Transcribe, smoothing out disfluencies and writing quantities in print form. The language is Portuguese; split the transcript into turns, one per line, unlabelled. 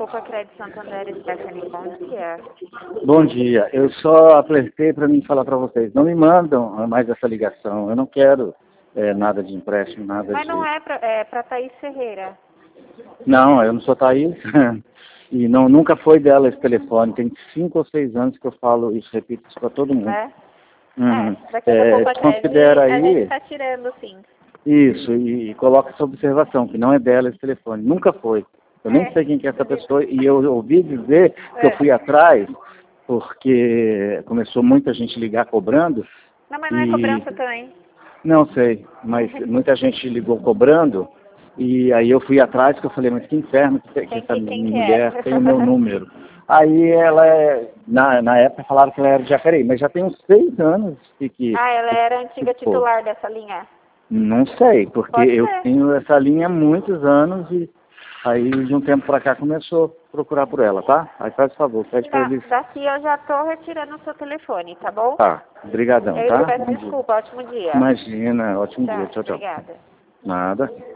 Copa Crédito Santander, Stephanie, bom dia.
Bom dia. Eu só apertei para mim falar para vocês. Não me mandam mais essa ligação. Eu não quero nada de empréstimo, nada
Mas
de...
não é para Thaís Ferreira.
Não, eu não sou Thaís. E não, nunca foi dela esse telefone. Tem 5 ou 6 anos que eu falo isso, repito isso para todo mundo.
É?
Uhum.
Daqui a Copa
Considera
Crédito, a gente
aí...
está tirando, sim.
Isso, e coloca essa observação, que não é dela esse telefone. Nunca foi. Eu nem sei quem que é essa pessoa, e eu ouvi dizer que eu fui atrás, porque começou muita gente ligar cobrando.
Não, mas não é cobrança também.
Não sei, mas muita gente ligou cobrando, e aí eu fui atrás, que eu falei, mas que inferno que essa mulher tem o meu número. Aí ela, na época falaram que ela era de Jacareí, mas já tem uns 6 anos que
Ela era a antiga titular dessa linha?
Não sei, porque
Pode
eu
ser.
tenho essa linha há muitos anos e aí de um tempo pra cá começou a procurar por ela, tá? Aí faz favor, pede pra eles...
Daqui eu já tô retirando o seu telefone, tá bom?
Tá, brigadão,
Eu
tá?
peço desculpa, ótimo dia.
Imagina, ótimo dia, tchau, tchau.
Obrigada.
Nada.